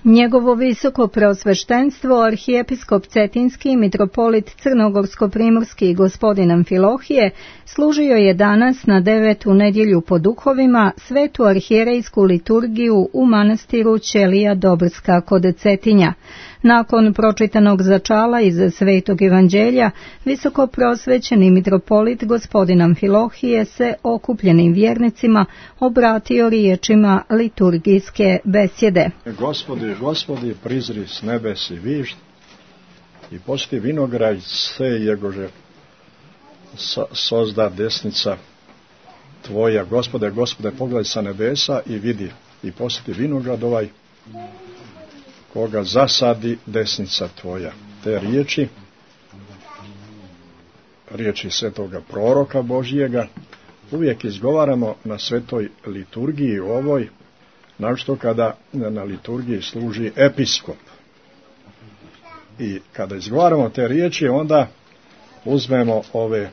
Njegovo visoko preosveštenstvo, arhijepiskop Cetinski i mitropolit Crnogorsko-primorski gospodin Amfilohije, služio je danas na 9. nedjelju po duhovima svetu arhijerejsku liturgiju u manastiru Ćelija Dobrska kod Cetinja. Nakon pročitanog začala iz Svetog evanđelja, visoko prosvećeni mitropolit gospodin Amfilohije se okupljenim vjernicima obratio riječima liturgijske besjede. Gospodi, prizri s nebesi višt i posti vinograd se jegože sozda desnica tvoja. Gospode, pogledaj sa nebesa i vidi i posti vinograd ovaj koga zasadi desnica tvoja. Te riječi svetoga proroka Božjega uvijek izgovaramo na svetoj liturgiji ovoj, našto kada na liturgiji služi episkop. I kada izgovaramo te riječi, onda uzmemo ove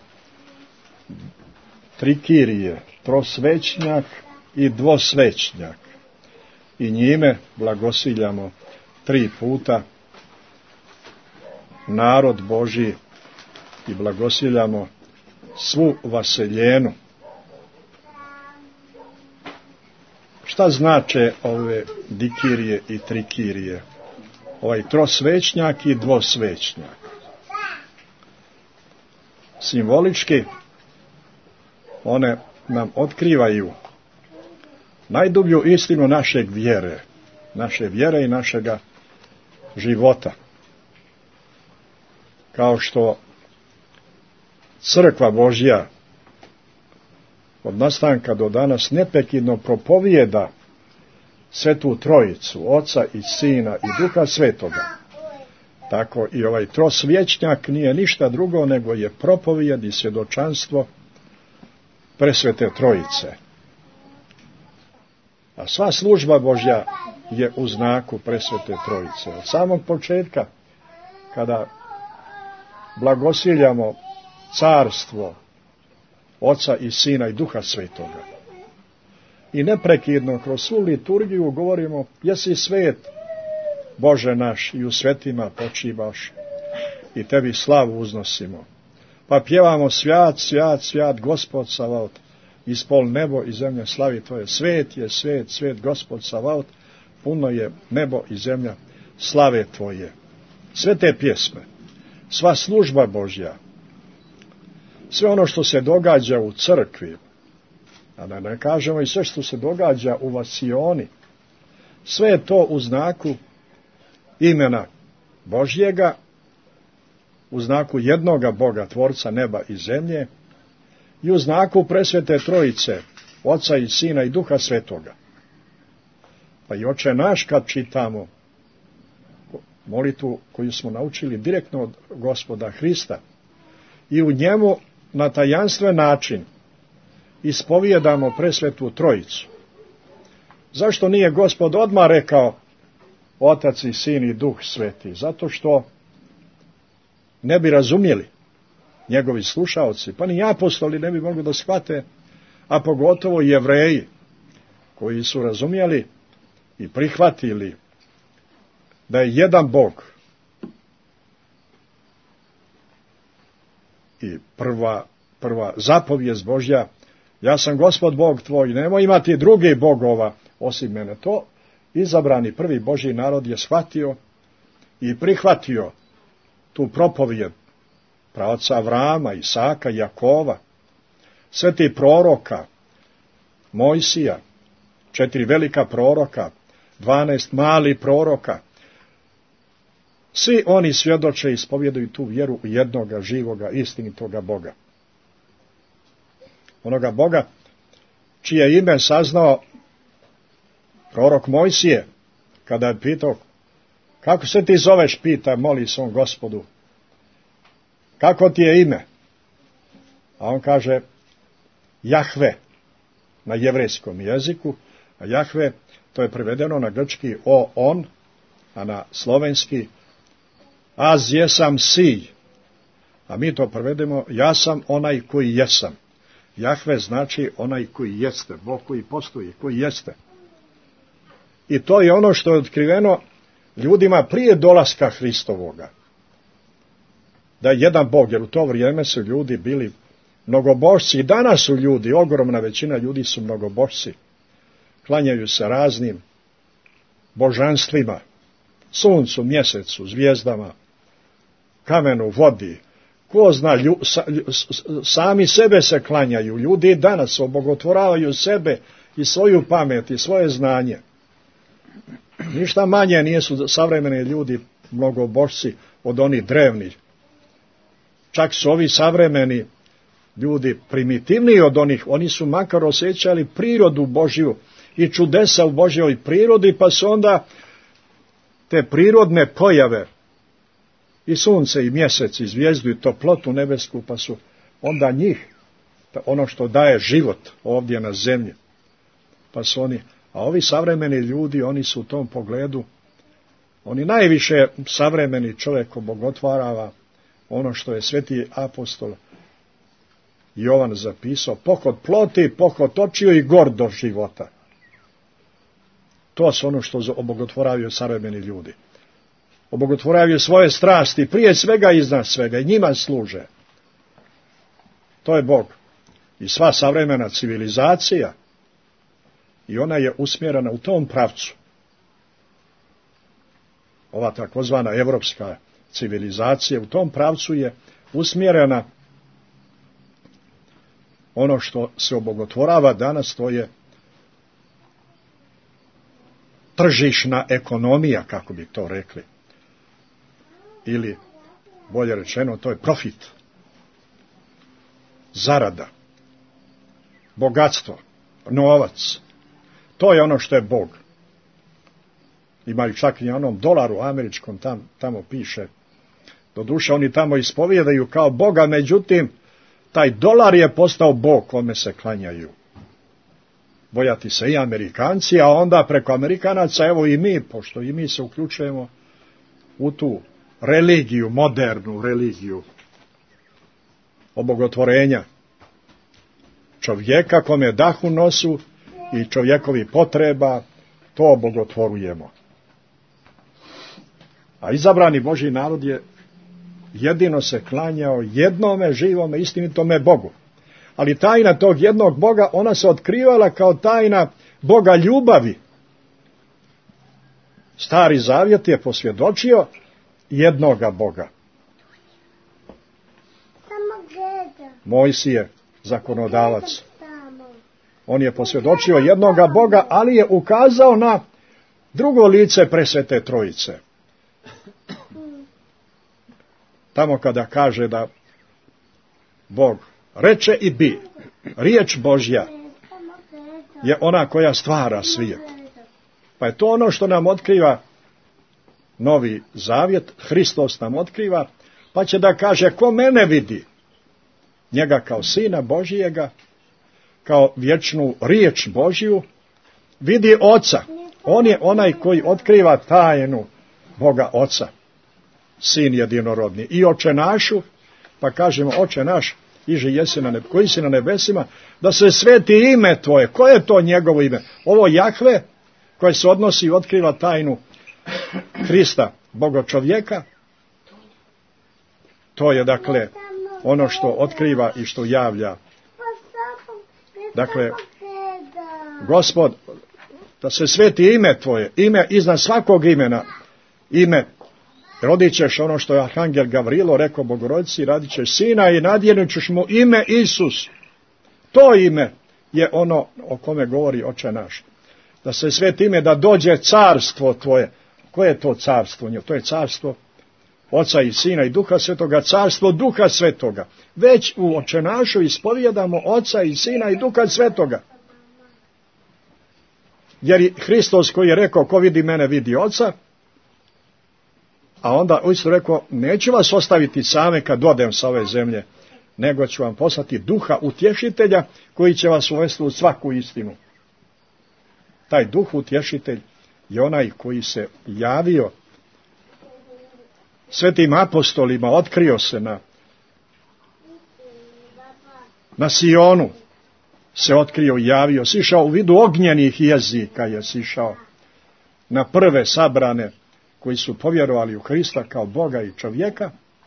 trikirije, trosvećnjak i dvosvećnjak, i njime blagosiljamo 3 puta narod Božji i blagosiljamo svu vaseljenu. Šta znače ove dikirije i trikirije? Ovaj trosvećnjak i dvosvećnjak. Simbolički one nam otkrivaju najdublju istinu naše vjere i našega života. Kao što Crkva Božja od nastanka do danas neprekidno propovijeda Svetu Trojicu, Oca i Sina i Duha Svetoga, tako i ovaj trosvječnjak nije ništa drugo nego je propovijed i svjedočanstvo Presvete Trojice. A sva služba Božja je u znaku Presvete Trojice. Od samog početka, kada blagosiljamo carstvo Oca i Sina i Duha Svetoga, i neprekidno kroz svu liturgiju govorimo: jesi svet, Bože naš, i u svetima počivaš, i tebi slavu uznosimo. Pa pjevamo: svjat, svjat, svjat, Gospod Savaot, ispol nebo i zemlja slavi tvoje. Svet je svet, svet, Gospod Savaot, puno je nebo i zemlja slave tvoje. Sve te pjesme, sva služba Božja, sve ono što se događa u crkvi, a da ne kažemo i sve što se događa u vasioni, sve je to u znaku imena Božjega, u znaku jednoga Boga, Tvorca neba i zemlje, i u znaku Presvete Trojice, Oca i Sina i Duha Svetoga. Pa i Oče naš, kad čitamo molitvu koju smo naučili direktno od Gospoda Hrista, i u njemu na tajanstven način ispovijedamo Presvetu Trojicu. Zašto nije Gospod odmah rekao Otac i Sin i Duh Sveti? Zato što ne bi razumjeli njegovi slušaoci, pa ni apostoli ne bi mogli da shvate, a pogotovo Jevreji, koji su razumjeli i prihvatili da je jedan Bog. I prva zapovijest Božja: ja sam Gospod Bog tvoj, nemoj imati drugih bogova osim mene. To izabrani prvi Božji narod je shvatio i prihvatio tu propovijed praoca Avrama, Isaka, Jakova, sveti proroka, Mojsija, 4 velika proroka, 12 malih proroka. Svi oni svjedoče i ispovjeduju tu vjeru u jednoga živoga, istinitoga Boga. Onoga Boga čije ime saznao prorok Mojsije, kada je pitao: kako se ti zoveš, pita, moli svom Gospodu, kako ti je ime? A on kaže Jahve na jevrejskom jeziku, a Jahve to je prevedeno na grčki on, a na slovenski az jesam si, a mi to prevedemo ja sam onaj koji jesam. Jahve znači onaj koji jeste, Bog koji postoji, koji jeste. I to je ono što je otkriveno ljudima prije dolaska Hristovoga. Da je jedan Bog, jer u to vrijeme su ljudi bili mnogobožci. I danas su ljudi, ogromna većina ljudi su mnogobožci. Klanjaju se raznim božanstvima, suncu, mjesecu, zvijezdama, kamenu, vodi. Ko zna, sami sebe se klanjaju. Ljudi danas obogotvoravaju sebe i svoju pamet i svoje znanje. Ništa manje nisu savremeni ljudi mnogobožci od onih drevnih. Čak su ovi savremeni ljudi primitivniji od onih. Oni su makar osjećali prirodu Božju i čudesa u Božjoj prirodi, pa su onda te prirodne pojave, i sunce, i mjesec, i zvijezdu, i toplotu nebesku, pa su onda njih, ono što daje život ovdje na zemlji, pa su oni, a ovi savremeni ljudi, oni su u tom pogledu, oni najviše savremeni čovjek obogotvarava ono što je sveti apostol Jovan zapisao, pohod ploti, pohod očiju i gordo života. To su ono što obogotvoravaju savremeni ljudi. Obogotvoravaju svoje strasti, prije svega i iznad svega, i njima služe. To je Bog. I sva savremena civilizacija, i ona je usmjerena u tom pravcu. Ova takozvana evropska civilizacija u tom pravcu je usmjerena. Ono što se obogotvorava danas, to je tržišna ekonomija, kako bi to rekli. Ili, bolje rečeno, to je profit, zarada, bogatstvo, novac. To je ono što je Bog. Imaju čak i onom dolaru američkom, tamo piše. Doduše, oni tamo ispovijedaju kao Boga, međutim, taj dolar je postao Bog kome se klanjaju. Bojati se i Amerikanci, a onda preko Amerikanaca, evo i mi, pošto i mi se uključujemo u tu religiju, modernu religiju obogotvorenja čovjeka kome dah u nosu i čovjekovi potreba, to obogotvorujemo. A izabrani Božji narod je jedino se klanjao jednome živome istinitome Bogu. Ali tajna tog jednog Boga, ona se otkrivala kao tajna Boga ljubavi. Stari Zavjet je posvjedočio jednoga Boga. Mojsije, zakonodavac. On je posvjedočio jednoga Boga, ali je ukazao na drugo lice presvete trojice. Tamo kada kaže da Bog reče i bi, riječ Božja je ona koja stvara svijet. Pa je to ono što nam otkriva Novi Zavjet, Hristos nam otkriva, pa će da kaže, ko mene vidi, njega kao Sina Božijega, kao vječnu riječ Božju, vidi Oca. On je onaj koji otkriva tajnu Boga Oca, Sin jedinorodni. I Oče našu, pa kažemo, Oče naš, iže jesi koji si na nebesima, da se sveti ime tvoje. Koje je to njegovo ime? Ovo Jahve, koje se odnosi i otkriva tajnu Hrista, Boga čovjeka, to je dakle ono što otkriva i što javlja. Dakle, Gospod, da se sveti ime tvoje, ime iznad svakog imena, ime, rodit ćeš ono što je Arhangel Gavrilo rekao Bogorodici, radit ćeš sina i nadjenut ćeš mu ime Isus. To ime je ono o kome govori Oče naš. Da se sveti ime, da dođe carstvo tvoje. Koje je to carstvo? To je carstvo Oca i Sina i Duha Svetoga, carstvo Duha Svetoga. Već u Oče našu ispovijedamo Oca i Sina i Duha Svetoga. Jer i Hristos koji je rekao, ko vidi mene, vidi Oca, a onda isto rekao, neću vas ostaviti same kad odem sa ove zemlje, nego ću vam poslati Duha utješitelja koji će vas uvesti u svaku istinu. Taj Duh utješitelj je onaj koji se javio svetim apostolima, otkrio se na Sionu, se otkrio i javio, sišao u vidu ognjenih jezika, je sišao na prve sabrane koji su povjerovali u Hrista kao Boga i čovjeka.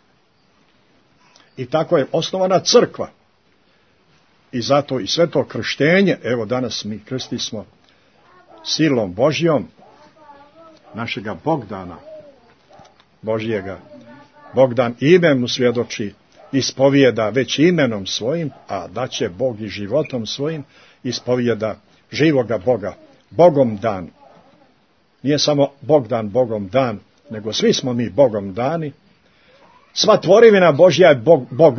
I tako je osnovana crkva. I zato i sveto krštenje, evo danas mi krstismo silom Božjom, našega Bogdana, Božjega. Bogdan ime mu svjedoči, ispovijeda već imenom svojim, a da će Bog i životom svojim, ispovijeda živoga Boga, Bogom dan. Nije samo Bogdan Bogom dan, nego svi smo mi Bogom dani. Sva tvorevina Božja je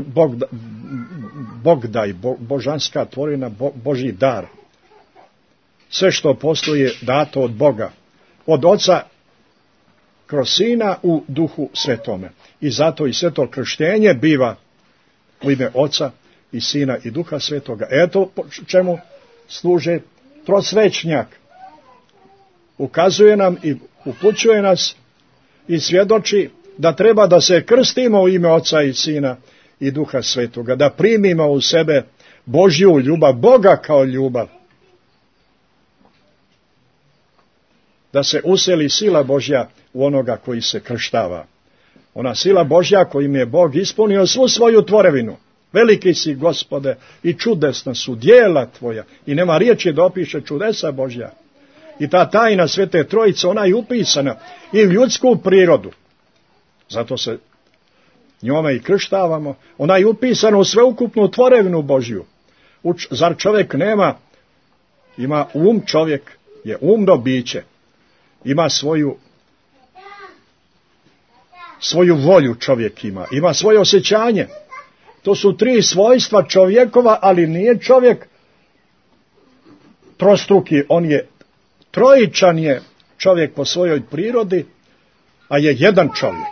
Bogdaj, božanska tvorevina, Božji dar. Sve što postoji je dato od Boga, od Oca kroz Sina u Duhu Svetome. I zato i sveto krštenje biva u ime Oca i Sina i Duha Svetoga. Eto čemu služe trosvećnjak. Ukazuje nam i upućuje nas i svjedoči da treba da se krstimo u ime Oca i Sina i Duha Svetoga, da primimo u sebe Božju ljubav, Boga kao ljubav, da se useli sila Božja u onoga koji se krštava. Ona sila Božja kojim je Bog ispunio svu svoju tvorevinu. Veliki si, Gospode, i čudesna su djela tvoja. I nema riječi da opiše čudesa Božja. I ta tajna Svete Trojice, ona je upisana i u ljudsku prirodu. Zato se njome i krštavamo. Ona je upisana u sveukupnu tvorevinu Božju. Zar čovjek nema? Ima um, čovjek je umno biće. Ima svoju volju čovjek ima svoje osjećanje. To su tri svojstva čovjekova, ali nije čovjek trostruki, on je trojičan, je čovjek po svojoj prirodi, a je jedan čovjek.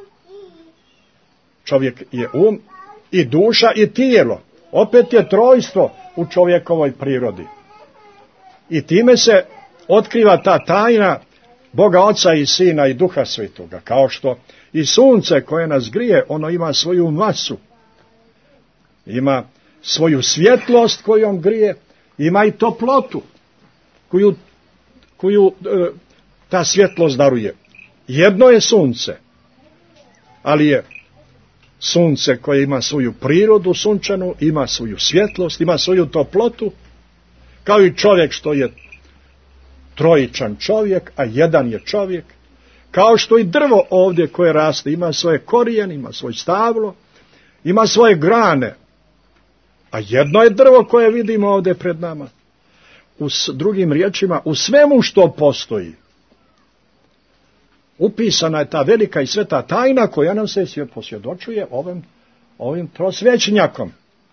Čovjek je um i duša i tijelo. Opet je trojstvo u čovjekovoj prirodi. I time se otkriva ta tajna Boga Oca i Sina i Duha Svetoga. Kao što i sunce koje nas grije, ono ima svoju masu. Ima svoju svjetlost kojom grije, ima i toplotu koju ta svjetlost daruje. Jedno je sunce, ali je sunce koje ima svoju prirodu sunčanu, ima svoju svjetlost, ima svoju toplotu, kao i čovjek što je trojičan čovjek, a jedan je čovjek, kao što i drvo ovdje koje raste, ima svoje korijene, ima svoj stablo, ima svoje grane, a jedno je drvo koje vidimo ovdje pred nama. U drugim riječima, u svemu što postoji, upisana je ta velika i sveta tajna koja nam se posvjedočuje ovim trosvećnjakom.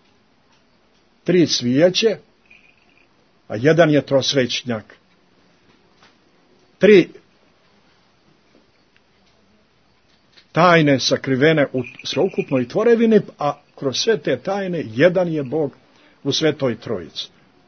3 svijeće, a jedan je trosvećnjak. 3 tajne sakrivene u sveukupnoj tvorevini, a kroz sve te tajne jedan je Bog u Svetoj Trojici.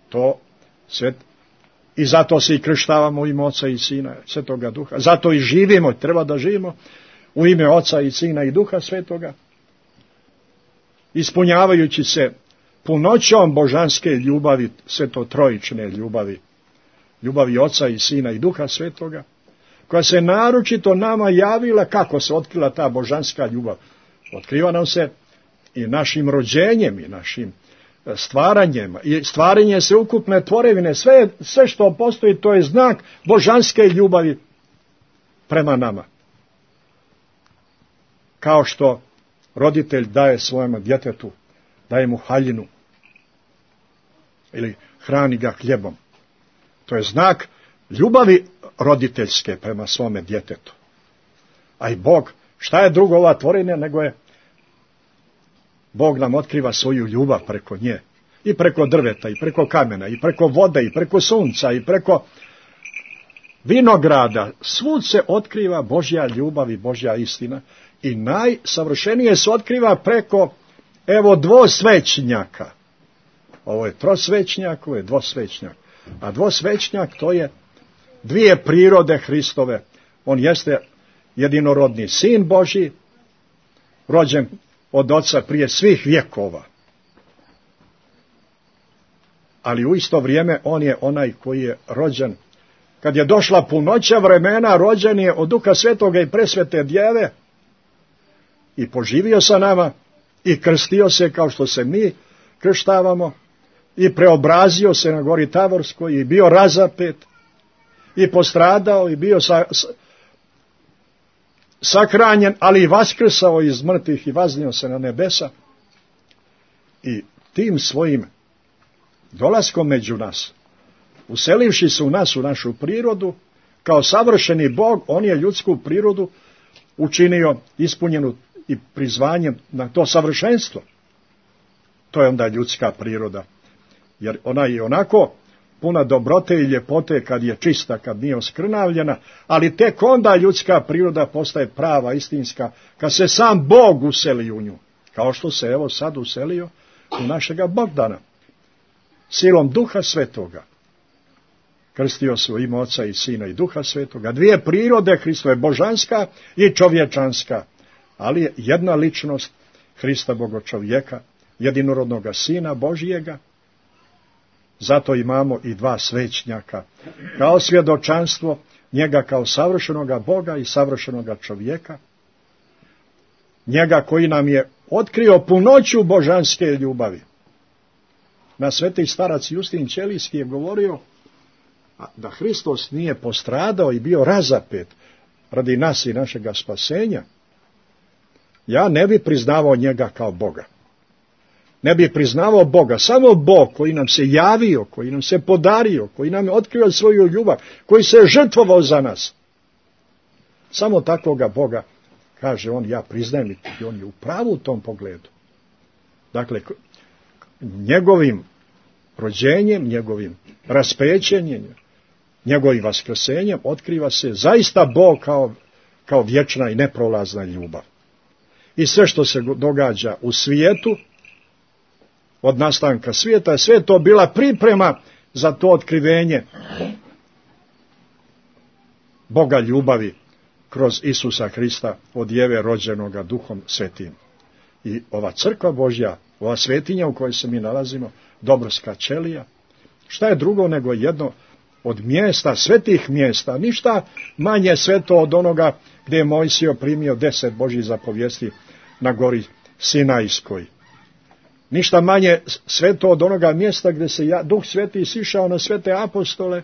I zato se i krštavamo u ime Oca i Sina, Svetoga Duha. Zato i živimo, treba da živimo u ime Oca i Sina i Duha Svetoga, ispunjavajući se punoćom božanske ljubavi, svetotrojične ljubavi Oca i Sina i Duha Svetoga, koja se naročito nama javila. Kako se otkrila ta božanska ljubav? Otkriva nam se i našim rođenjem, i našim stvaranjem, i stvaranje sveukupne tvorevine. Sve što postoji, to je znak božanske ljubavi prema nama. Kao što roditelj daje svojemu djetetu, daje mu haljinu ili hrani ga hljebom. To je znak ljubavi roditeljske prema svome djetetu. A i Bog, šta je drugo ova tvorevina nego je Bog nam otkriva svoju ljubav preko nje. I preko drveta, i preko kamena, i preko vode, i preko sunca, i preko vinograda. Svud se otkriva Božja ljubav i Božja istina. I najsavršenije se otkriva preko, dvosvećnjaka. Ovo je trosvećnjak, ovo je dvosvećnjak. A dvosvećnjak to je 2 prirode Hristove. On jeste jedinorodni Sin Božji, rođen od Oca prije svih vjekova. Ali u isto vrijeme on je onaj koji je rođen kad je došla punoća vremena, rođen je od Duha Svetoga i presvete Djeve i poživio sa nama i krstio se kao što se mi krštavamo i preobrazio se na gori Tavorskoj i bio razapet i postradao i bio sakranjen, ali i vaskrsao iz mrtvih i vaznio se na nebesa. I tim svojim dolaskom među nas, uselivši se u nas, u našu prirodu, kao savršeni Bog, on je ljudsku prirodu učinio ispunjenu i prizvanjem na to savršenstvo. To je onda ljudska priroda, jer ona je onako puna dobrote i ljepote kad je čista, kad nije oskrnavljena, ali tek onda ljudska priroda postaje prava, istinska, kad se sam Bog useli u nju, kao što se evo sad uselio u našega Bogdana, silom Duha Svetoga. Krstio se u ime Oca i Sina i Duha Svetoga. Dvije prirode, Hristo je božanska i čovječanska, ali je jedna ličnost Hrista Bogočovjeka, jedinorodnoga Sina Božijega. Zato imamo i dva svećnjaka, kao svjedočanstvo njega kao savršenoga Boga i savršenoga čovjeka, njega koji nam je otkrio punoću božanske ljubavi. Na sveti starac Justin Ćelijski je govorio da Hristos nije postradao i bio razapet radi nas i našega spasenja, ja ne bi priznavao njega kao Boga. Ne bi priznavao Boga, samo Bog koji nam se javio, koji nam se podario, koji nam je otkrio svoju ljubav, koji se žrtvovao za nas. Samo takvoga Boga, kaže on, ja priznajem, i on je u pravu u tom pogledu. Dakle, njegovim rođenjem, njegovim raspećenjem, njegovim vaskrsenjem otkriva se zaista Bog kao vječna i neprolazna ljubav. I sve što se događa u svijetu, od nastanka svijeta, sve to bila priprema za to otkrivenje Boga ljubavi kroz Isusa Hrista od Djeve rođenoga Duhom Svetim. I ova crkva Božja, ova svetinja u kojoj se mi nalazimo, Dobrska ćelija, šta je drugo nego jedno od mjesta, svetih mjesta, ništa manje sveto od onoga gdje je Mojsio primio 10 Božjih zapovijesti na gori Sinajskoj. Ništa manje sveto od onoga mjesta gdje se Duh Sveti sišao na svete apostole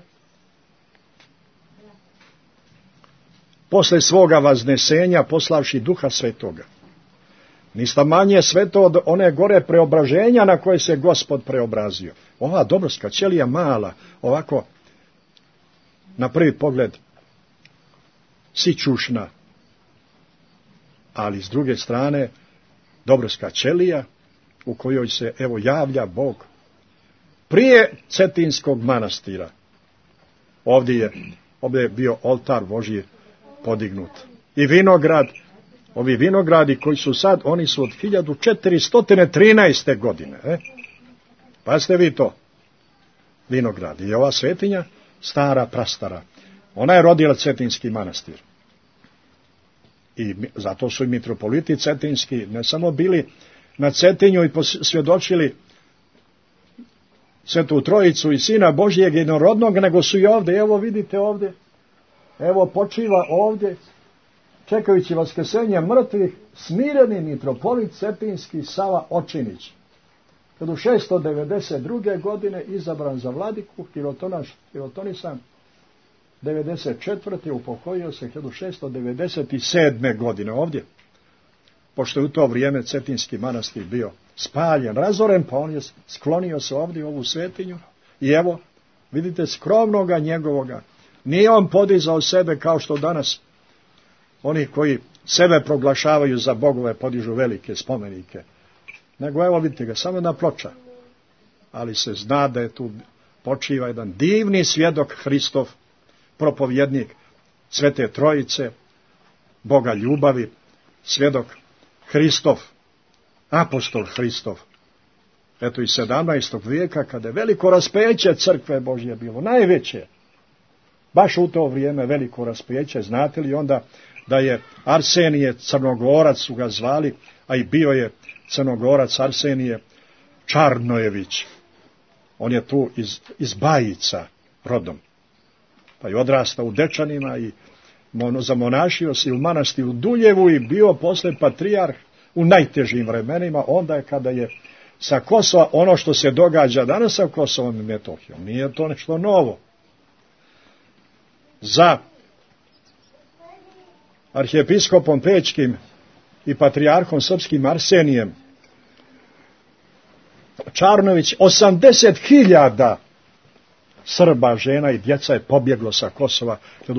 posle svoga vaznesenja poslavši Duha Svetoga. Ništa manje sveto od one gore preobraženja na koje se Gospod preobrazio. Ova Dobrska ćelija mala, ovako na prvi pogled sićušna, ali s druge strane Dobrska ćelija u kojoj se evo javlja Bog prije Cetinskog manastira. Ovdje je bio oltar Božji podignut. I vinograd, ovi vinogradi koji su sad, oni su od 1413. godine. Pazite vi to. Vinograd. I ova svetinja, stara, prastara. Ona je rodila Cetinski manastir. I zato su i mitropoliti cetinski ne samo bili na Cetinju i posvjedočili Svetu Trojicu i Sina Božijeg jednorodnog, nego su i ovdje, evo vidite ovdje, evo počiva ovdje, čekajući vaskrsenje mrtvih, smireni mitropolit cetinski Sava Očinić. Kad u 692. godine izabran za vladiku, hirotonisan, 94. upokojio se 1697. godine ovdje. Pošto je u to vrijeme Cetinski manastir bio spaljen, razoren, pa on je sklonio se ovdje u ovu svetinju i evo, vidite, skromnoga njegovoga. Nije on podizao sebe kao što danas oni koji sebe proglašavaju za bogove podižu velike spomenike. Nego evo vidite ga, samo jedna ploča. Ali se zna da je tu počiva jedan divni svjedok Hristov, propovjednik Svete Trojice, Boga ljubavi, svjedok Hristov, apostol Hristov. Eto i 17. vijeka, kada je veliko raspeće crkve Božje bilo, najveće, baš u to vrijeme veliko raspeće, znate li onda da je Arsenije Crnogorac su ga zvali, a i bio je Crnogorac Arsenije Čarnojević. On je tu iz Bajica rodom. pa je odrastao u Dečanima i zamonašio se u manastiru Duljevu i bio posle patrijarh u najtežim vremenima, onda je kada je sa Kosova, ono što se događa danas sa Kosovom i Metohijom, nije to nešto novo. Za arhijepiskopom Pećkim i patrijarhom srpskim Arsenijem Čarnović 80.000 Srba, žena i djeca je pobjeglo sa Kosova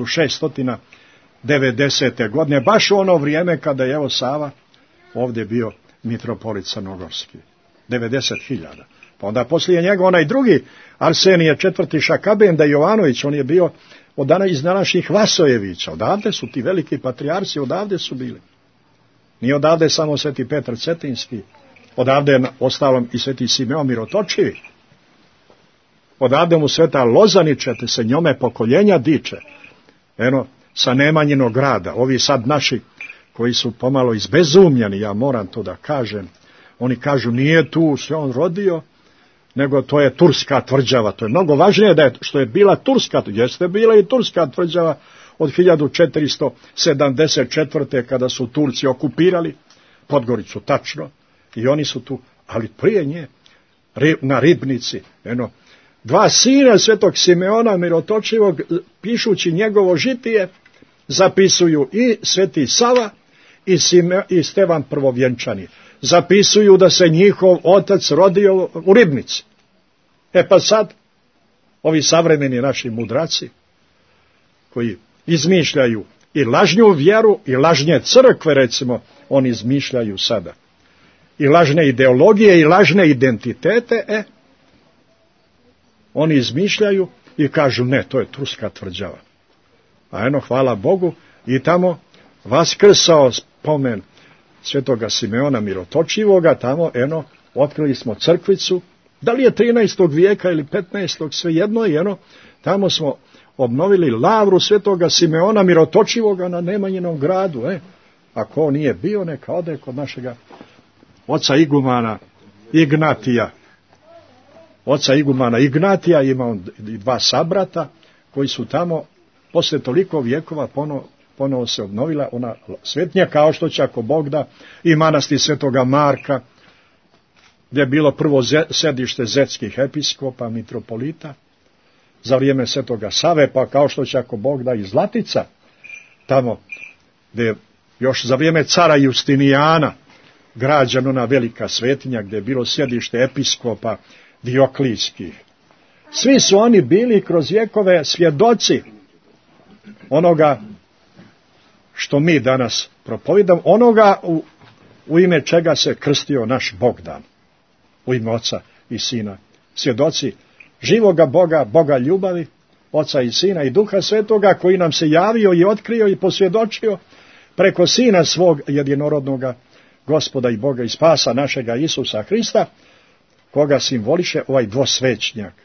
1690. godine, baš u ono vrijeme kada je evo Sava ovdje bio mitropolit crnogorski. 90.000. Pa onda poslije njega onaj drugi Arsenije IV. Šakabenda Jovanović, on je bio iz današnjih Vasojevića. Odavde su ti veliki patrijarsi, odavde su bili. Nije odavde samo Sveti Petar Cetinski, odavde je ostalom i Sveti Simeon Mirotočivi. Odavde mu Sveta Lozanića, te se njome pokoljenja diče. Eno, sa Nemanjinog grada, ovi sad naši koji su pomalo izbezumljeni, ja moram to da kažem, oni kažu nije tu se on rodio, nego to je turska tvrđava. To je mnogo važnije da je, što je bila turska, jeste bila i turska tvrđava od 1474. kada su Turci okupirali Podgoricu, tačno, i oni su tu, ali prije nje, na Ribnici, dva sina Svetog Simeona Mirotočivog, pišući njegovo žitije, zapisuju i Sveti Sava i Stevan Prvovjenčani. Zapisuju da se njihov otac rodio u Ribnici. Pa sad, ovi savremeni naši mudraci, koji izmišljaju i lažnju vjeru i lažnje crkve, recimo, oni izmišljaju sada. I lažne ideologije i lažne identitete, oni izmišljaju i kažu ne, to je turska tvrđava. A hvala Bogu, i tamo vaskrsao spomen Svetoga Simeona Mirotočivoga, tamo, otkrili smo crkvicu, da li je 13. vijeka ili 15. svejedno, i tamo smo obnovili lavru Svetoga Simeona Mirotočivoga na Nemanjinom gradu. Ako on nije bio, neka ode kod našega oca igumana Ignatija. Oca igumana Ignatija, ima on i dva sabrata koji su tamo posle toliko vijekova ponovo se obnovila ona svetnja, kao što će, ako Bog da, i manastir Svetoga Marka, gdje je bilo prvo sedište zetskih episkopa, mitropolita, za vrijeme Svetoga Save, pa kao što će, ako Bog da, i Zlatica, tamo gdje je još za vrijeme cara Justinijana građena ona velika svetinja, gdje je bilo sjedište episkopa Dioklijskih. Svi su oni bili kroz vjekove svjedoci onoga što mi danas propovijedamo, onoga u ime čega se krstio naš Bogdan, u ime Oca i Sina. Svjedoci živoga Boga, Boga ljubavi, Oca i Sina i Duha Svetoga, koji nam se javio i otkrio i posvjedočio preko Sina svog jedinorodnoga Gospoda i Boga i Spasa našega Isusa Hrista, koga simboliše ovaj dvosvećnjak.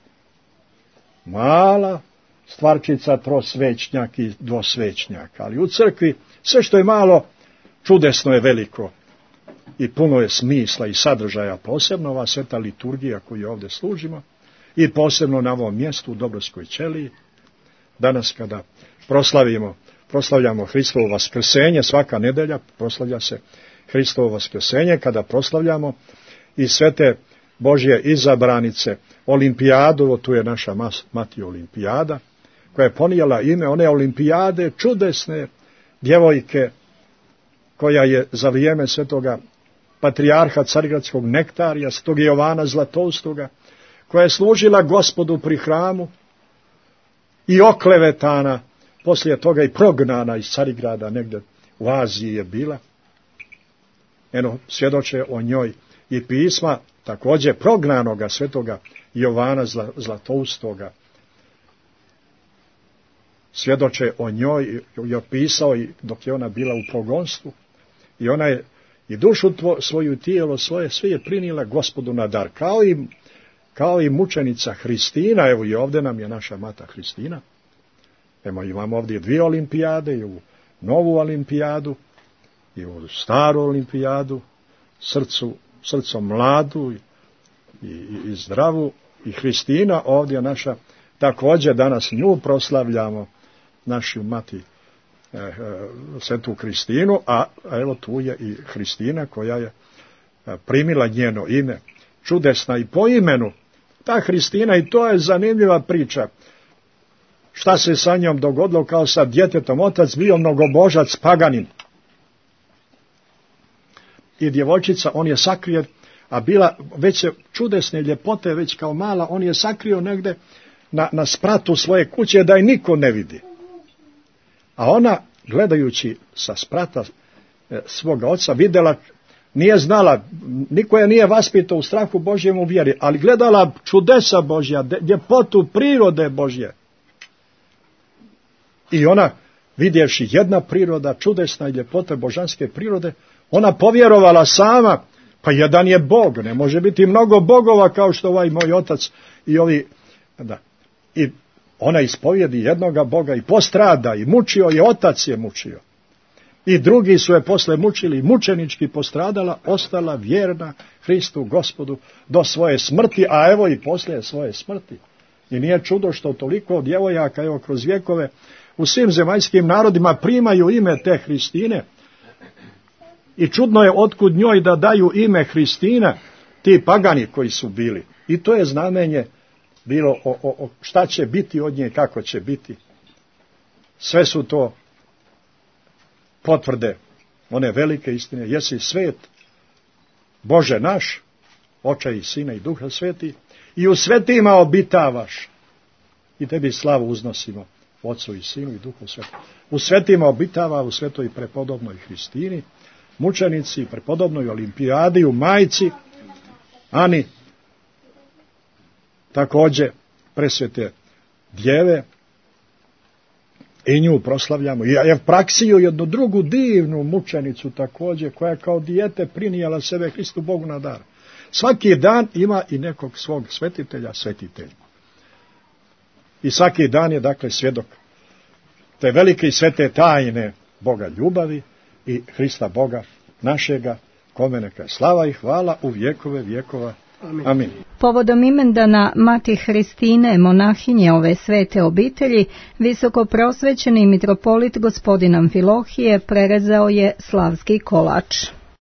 Mala stvarčica, trosvećnjak i dvosvećnjak, ali u crkvi sve što je malo, čudesno je veliko i puno je smisla i sadržaja, posebno ova sveta liturgija koju ovdje služimo i posebno na ovom mjestu u Dobrskoj ćeliji, danas kada proslavljamo Hristovo vaskrsenje, svaka nedelja proslavlja se Hristovo vaskrsenje, kada proslavljamo i svete Božje izabranice, olimpijadu, tu je naša Mati olimpijada, koja je ponijela ime one olimpijade, čudesne djevojke, koja je za vrijeme svetoga patrijarha Carigradskog Nektarija, Svetog Jovana Zlatoustoga, koja je služila Gospodu pri hramu i oklevetana, poslije toga i prognana iz Carigrada, negdje u Aziji je bila. Svjedoče o njoj i pisma također prognanoga svetoga Jovana Zlatoustoga. Svjedoče o njoj i opisao i dok je ona bila u progonstvu, i ona je i dušu svoju, tijelo svoje, sve je prinijela Gospodu na dar, kao i mučenica Hristina. Evo i ovdje nam je naša Mata Hristina. Imamo ovdje dvije olimpijade, i u novu olimpijadu i u staru olimpijadu, srcom mladu i zdravu, i Hristina ovdje naša Također danas nju proslavljamo, našu mati svetu Kristinu, a evo tu je i Hristina koja je primila njeno ime, čudesna i po imenu. Ta Hristina, i to je zanimljiva priča, šta se sa njom dogodilo kao sa djetetom. Otac bio mnogobožac, paganin. I djevojčica, on je sakrio, a bila već čudesne ljepote, već kao mala, on je sakrio negde na spratu svoje kuće da je niko ne vidi. A ona, gledajući sa sprata svoga oca, vidjela, nije znala, niko je nije vaspitao u strahu Božjem u vjeri, ali gledala čudesa Božja, ljepotu prirode Božje. I ona, vidjevši jedna priroda, čudesna i ljepote božanske prirode, ona povjerovala sama, pa jedan je Bog, ne može biti mnogo bogova kao što ovaj moj otac i ovi, da. I ona ispovjedi jednoga Boga i postrada i mučio je, otac je mučio. I drugi su je posle mučili, mučenički postradala, ostala vjerna Hristu Gospodu do svoje smrti, a evo i poslije svoje smrti. I nije čudo što toliko djevojaka, evo kroz vjekove, u svim zemaljskim narodima primaju ime te Hristine. I čudno je otkud njoj da daju ime Hristina, ti pagani koji su bili. I to je znamenje bilo o šta će biti od nje, kako će biti. Sve su to potvrde one velike istine. Jesi svet, Bože naš, Oča i Sina i Duha Sveti, i u svetima obitavaš. I tebi slavu uznosimo, Otcu i Sinu i Duhu Svetu. U svetima obitava, u svetoj prepodobnoj Hristini, mučenici, prepodobnoj Olimpijadi, u majci Ani, također presvete djeve, i nju proslavljamo. I Evpraksiju, jednu drugu divnu mučenicu također, koja kao dijete prinijela sebe Hristu Bogu na dar. Svaki dan ima i nekog svog svetitelja, svetitelja. I svaki dan je dakle svjedok te velike i svete tajne Boga ljubavi i Hrista Boga našega, kome neka slava i hvala u vjekove vjekova. Amin. Povodom imendana Mati Hristine, monahinje ove svete obitelji, visoko prosvećeni mitropolit gospodin Amfilohije prerezao je slavski kolač.